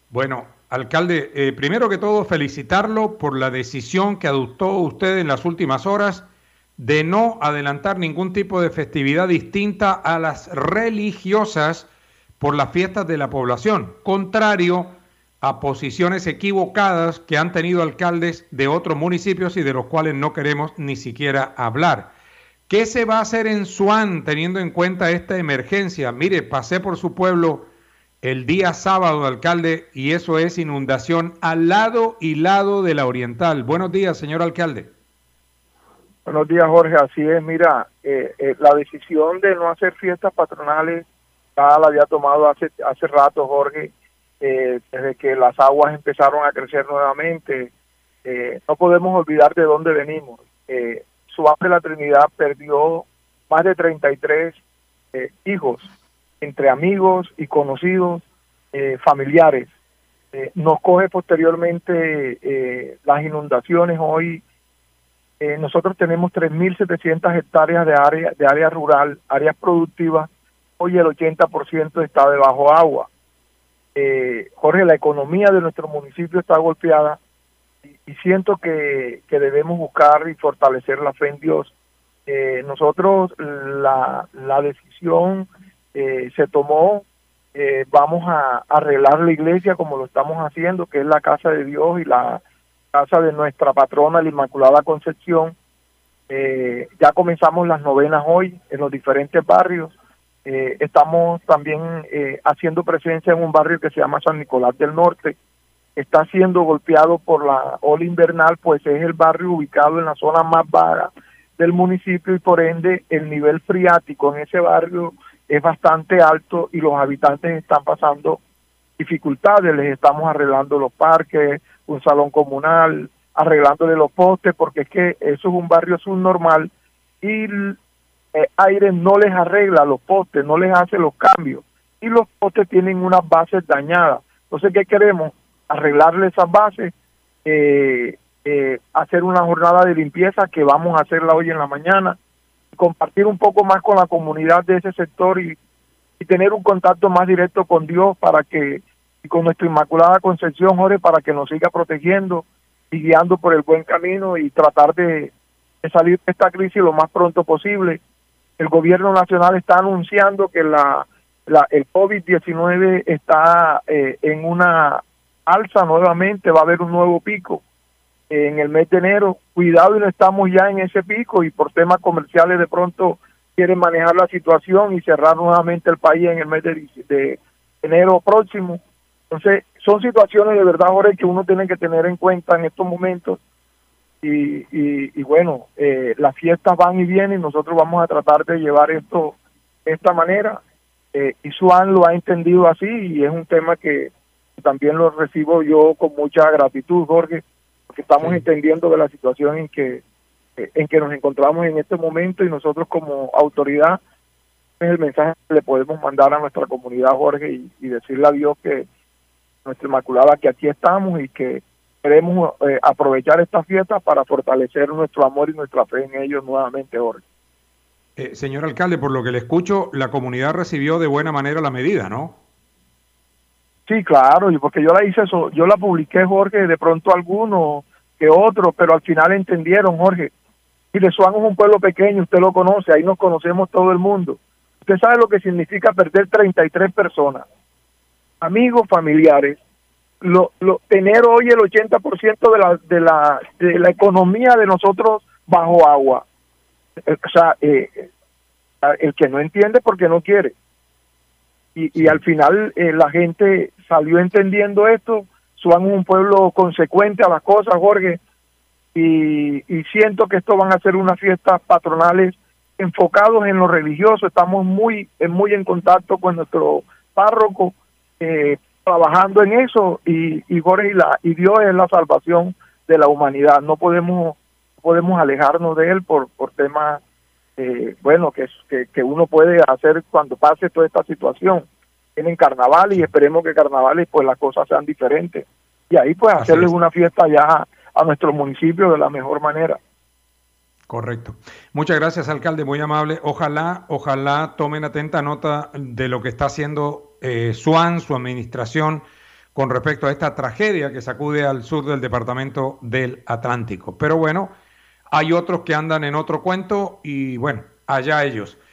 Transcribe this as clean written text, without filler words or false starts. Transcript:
Bueno, alcalde, primero que todo felicitarlo por la decisión que adoptó usted en las últimas horas de no adelantar ningún tipo de festividad distinta a las religiosas por las fiestas de la población, contrario a posiciones equivocadas que han tenido alcaldes de otros municipios y de los cuales no queremos ni siquiera hablar. ¿Qué se va a hacer en Suán teniendo en cuenta esta emergencia? Mire, pasé por su pueblo el día sábado, alcalde, y eso es inundación al lado y lado de la Oriental. Buenos días, señor alcalde. Buenos días, Jorge. Así es, mira, la decisión de no hacer fiestas patronales ya la había tomado hace rato, Jorge, desde que las aguas empezaron a crecer nuevamente. No podemos olvidar de dónde venimos. Suán de la Trinidad perdió más de 33 hijos, entre amigos y conocidos, familiares. Nos coge posteriormente las inundaciones hoy. Nosotros tenemos 3.700 hectáreas de área rural, áreas productivas. Hoy el 80% está debajo agua. Jorge, la economía de nuestro municipio está golpeada y siento que debemos buscar y fortalecer la fe en Dios. Nosotros la decisión se tomó, vamos a arreglar la iglesia como lo estamos haciendo, que es la casa de Dios y la casa de nuestra patrona, la Inmaculada Concepción. Ya comenzamos las novenas hoy en los diferentes barrios. Estamos también haciendo presencia en un barrio que se llama San Nicolás del Norte. Está siendo golpeado por la ola invernal, pues es el barrio ubicado en la zona más baja del municipio y por ende el nivel freático en ese barrio es bastante alto y los habitantes están pasando dificultades. Les estamos arreglando los parques, un salón comunal, arreglándole los postes, porque es que eso es un barrio subnormal y aire no les arregla los postes, no les hace los cambios y los postes tienen unas bases dañadas. Entonces, ¿qué queremos? Arreglarle esas bases, hacer una jornada de limpieza que vamos a hacerla hoy en la mañana, compartir un poco más con la comunidad de ese sector y tener un contacto más directo con Dios para que, y con nuestra Inmaculada Concepción, Jorge, para que nos siga protegiendo y guiando por el buen camino y tratar de salir de esta crisis lo más pronto posible. El gobierno nacional está anunciando que el COVID-19 está en una alza nuevamente, va a haber un nuevo pico en el mes de enero. Cuidado y no estamos ya en ese pico y por temas comerciales de pronto quieren manejar la situación y cerrar nuevamente el país en el mes de enero próximo. Entonces, son situaciones de verdad, Jorge, que uno tiene que tener en cuenta en estos momentos y bueno, las fiestas van y vienen y nosotros vamos a tratar de llevar esto de esta manera. Y Suán lo ha entendido así y es un tema que también lo recibo yo con mucha gratitud, Jorge, porque estamos entendiendo de la situación en que nos encontramos en este momento y nosotros como autoridad es el mensaje que le podemos mandar a nuestra comunidad, Jorge, y decirle a Dios que nuestra Inmaculada, que aquí estamos y que queremos aprovechar estas fiestas para fortalecer nuestro amor y nuestra fe en ellos nuevamente, Jorge. Señor alcalde, por lo que le escucho, la comunidad recibió de buena manera la medida, ¿no? Sí, claro, y porque yo la hice eso, yo la publiqué, Jorge, de pronto algunos que otros, pero al final entendieron, Jorge. Mire, Suán es un pueblo pequeño, usted lo conoce, ahí nos conocemos todo el mundo. Usted sabe lo que significa perder 33 personas, amigos, familiares, tener hoy el 80% de la economía de nosotros bajo agua. O sea, el que no entiende porque no quiere. Y al final la gente salió entendiendo esto. Suán es un pueblo consecuente a las cosas, Jorge, y siento que esto van a ser unas fiestas patronales enfocados en lo religioso. Estamos muy en contacto con nuestro párroco, trabajando en eso, y Jorge, y Dios es la salvación de la humanidad. No podemos alejarnos de él por temas bueno, que uno puede hacer cuando pase toda esta situación. Tienen carnaval y esperemos que carnavales pues las cosas sean diferentes y ahí pues hacerles una fiesta ya a nuestro municipio de la mejor manera. Correcto. Muchas gracias, alcalde, muy amable. Ojalá tomen atenta nota de lo que está haciendo Suán, su administración, con respecto a esta tragedia que sacude al sur del departamento del Atlántico. Pero bueno, hay otros que andan en otro cuento y bueno, allá ellos.